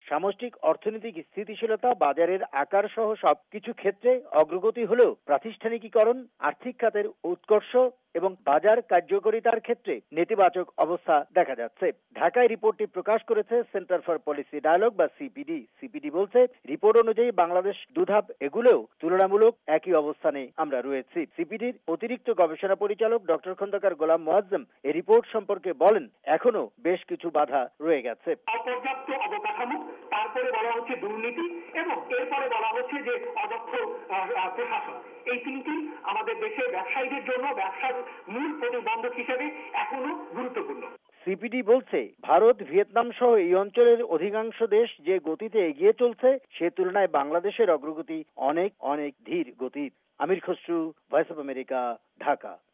সামষ্টিক অর্থনৈতিক স্থিতিশীলতা, বাজারের আকার সহ সবকিছু ক্ষেত্রে অগ্রগতি হলেও প্রাতিষ্ঠানিকীকরণ, আর্থিক খাতের উৎকর্ষ এবং বাজার কার্যকরিতার ক্ষেত্রে নেতিবাচক অবস্থা দেখা যাচ্ছে। ঢাকায় রিপোর্টটি প্রকাশ করেছে সেন্টার ফর পলিসি ডায়ালগ বা সিপিডি। সিপিডি বলছে, রিপোর্ট অনুযায়ী বাংলাদেশ দুধাপ এগুলেও তুলনামূলক একই অবস্থানে আমরা রয়েছি। সিপিডির অতিরিক্ত গবেষণা পরিচালক ডক্টর খন্দকার গোলাম মোয়াজ্জেম এই রিপোর্ট সম্পর্কে বলেন, এখনো বেশ কিছু বাধা রয়ে গেছে। অপর্যাপ্ত অবকাঠামো, তারপরে বলা হচ্ছে দুর্নীতি এবং এরপরে বলা হচ্ছে যে অদক্ষ প্রশাসন। এই তিনটি আমাদের দেশের ব্যবসায়ীদের জন্য ব্যবসার মূল প্রতিবন্ধক হিসেবে এখনো গুরুত্বপূর্ণ। সিপিডি বলছে, ভারত, ভিয়েতনাম সহ এই অঞ্চলের অধিকাংশ দেশ যে গতিতে এগিয়ে চলছে সে তুলনায় বাংলাদেশের অগ্রগতি অনেক অনেক ধীর গতির। Amir Khasru, voice of America, Dhaka.